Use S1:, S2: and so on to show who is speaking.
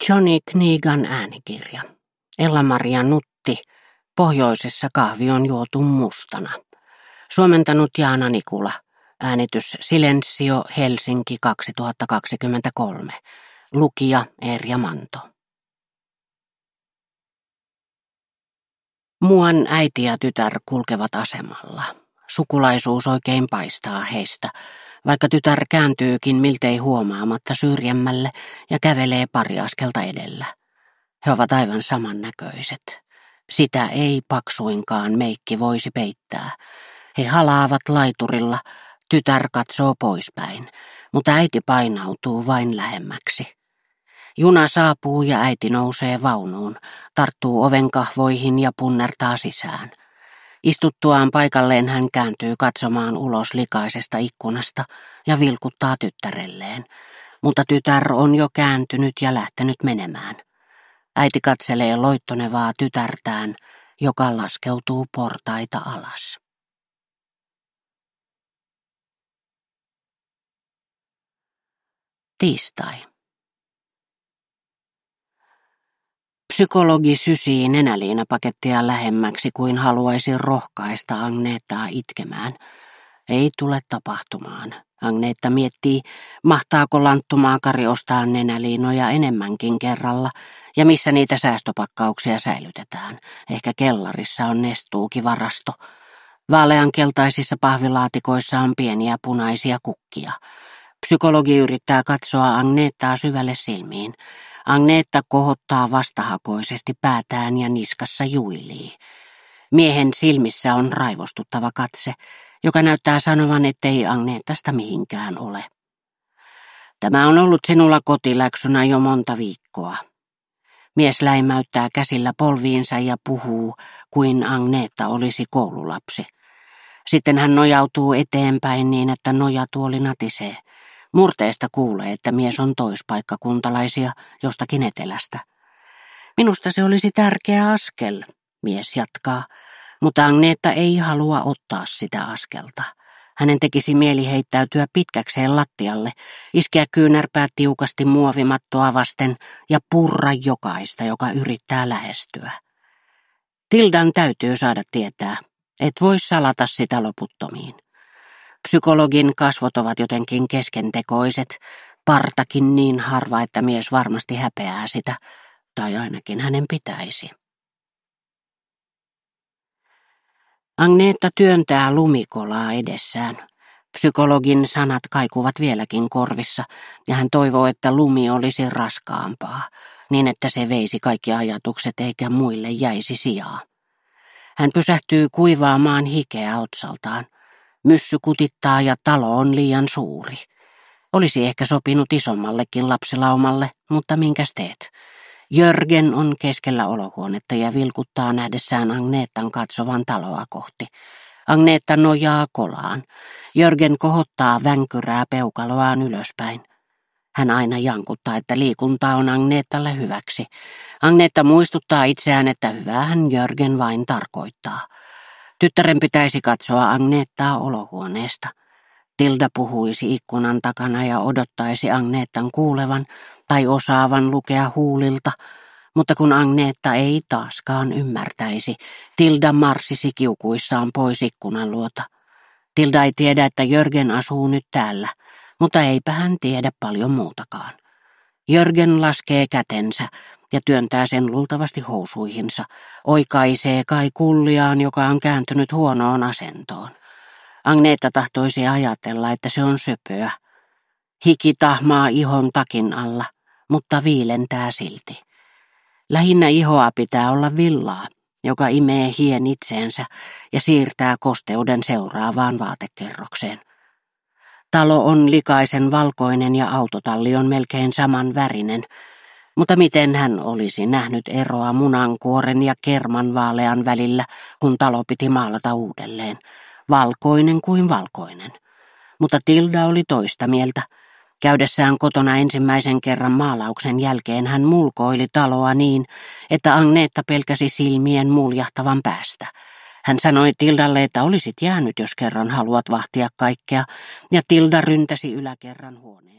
S1: Johnny Knigan äänikirja. Ella-Maria Nutti. Pohjoisessa kahvi on juotu mustana. Suomentanut Jaana Nikula. Äänitys Silensio, Helsinki 2023. Lukija Erja Manto. Muan äiti ja tytär kulkevat asemalla. Sukulaisuus oikein paistaa heistä, vaikka tytär kääntyykin miltei huomaamatta syrjemmälle ja kävelee pari askelta edellä. He ovat aivan samannäköiset. Sitä ei paksuinkaan meikki voisi peittää. He halaavat laiturilla, tytär katsoo poispäin, mutta äiti painautuu vain lähemmäksi. Juna saapuu ja äiti nousee vaunuun, tarttuu ovenkahvoihin ja punnertaa sisään. Istuttuaan paikalleen hän kääntyy katsomaan ulos likaisesta ikkunasta ja vilkuttaa tyttärelleen, mutta tytär on jo kääntynyt ja lähtenyt menemään. Äiti katselee loittonevaa tytärtään, joka laskeutuu portaita alas. Tiistai. Psykologi sysii nenäliinapakettia lähemmäksi kuin haluaisi rohkaista Agneettaa itkemään. Ei tule tapahtumaan. Agneetta miettii, mahtaako lanttumaakari ostaa nenäliinoja enemmänkin kerralla ja missä niitä säästöpakkauksia säilytetään. Ehkä kellarissa on Nestuuki-varasto. Vaaleankeltaisissa pahvilaatikoissa on pieniä punaisia kukkia. Psykologi yrittää katsoa Agneettaa syvälle silmiin. Agneetta kohottaa vastahakoisesti päätään ja niskassa juilii. Miehen silmissä on raivostuttava katse, joka näyttää sanovan, ettei Agneettasta mihinkään ole. Tämä on ollut sinulla kotiläksynä jo monta viikkoa. Mies läimäyttää käsillä polviinsa ja puhuu, kuin Agneetta olisi koululapsi. Sitten hän nojautuu eteenpäin niin, että nojatuoli natisee. Murteesta kuulee, että mies on toispaikkakuntalaisia jostakin etelästä. Minusta se olisi tärkeä askel, mies jatkaa, mutta Agneetta ei halua ottaa sitä askelta. Hänen tekisi mieli heittäytyä pitkäkseen lattialle, iskeä kyynärpäät tiukasti muovimattoa vasten ja purra jokaista, joka yrittää lähestyä. Tildan täytyy saada tietää, et voi salata sitä loputtomiin. Psykologin kasvot ovat jotenkin keskentekoiset, partakin niin harva, että mies varmasti häpeää sitä, tai ainakin hänen pitäisi. Agneetta työntää lumikolaa edessään. Psykologin sanat kaikuvat vieläkin korvissa, ja hän toivoo, että lumi olisi raskaampaa, niin että se veisi kaikki ajatukset eikä muille jäisi sijaa. Hän pysähtyy kuivaamaan hikeä otsaltaan. Myssy kutittaa ja talo on liian suuri. Olisi ehkä sopinut isommallekin lapsilaumalle, mutta minkäs teet? Jörgen on keskellä olohuonetta ja vilkuttaa nähdessään Agneettan katsovan taloa kohti. Agneetta nojaa kolaan. Jörgen kohottaa vänkyrää peukaloaan ylöspäin. Hän aina jankuttaa, että liikunta on Agneettalle hyväksi. Agneetta muistuttaa itseään, että hyväähän Jörgen vain tarkoittaa. Tyttären pitäisi katsoa Agneettaa olohuoneesta. Tilda puhuisi ikkunan takana ja odottaisi Agneettan kuulevan tai osaavan lukea huulilta, mutta kun Agneetta ei taaskaan ymmärtäisi, Tilda marssisi kiukuissaan pois ikkunan luota. Tilda ei tiedä, että Jörgen asuu nyt täällä, mutta eipä hän tiedä paljon muutakaan. Jörgen laskee kätensä ja työntää sen luultavasti housuihinsa, oikaisee kai kulliaan, joka on kääntynyt huonoon asentoon. Agneetta tahtoisi ajatella, että se on söpöä. Hiki tahmaa ihon takin alla, mutta viilentää silti. Lähinnä ihoa pitää olla villaa, joka imee hien itseensä ja siirtää kosteuden seuraavaan vaatekerrokseen. Talo on likaisen valkoinen ja autotalli on melkein saman värinen, mutta miten hän olisi nähnyt eroa munankuoren ja kerman vaalean välillä, kun talo piti maalata uudelleen. Valkoinen kuin valkoinen. Mutta Tilda oli toista mieltä. Käydessään kotona ensimmäisen kerran maalauksen jälkeen hän mulkoili taloa niin, että Agneetta pelkäsi silmien muljahtavan päästä. Hän sanoi Tildalle, että olisit jäänyt, jos kerran haluat vahtia kaikkea, ja Tilda ryntäsi yläkerran huoneen.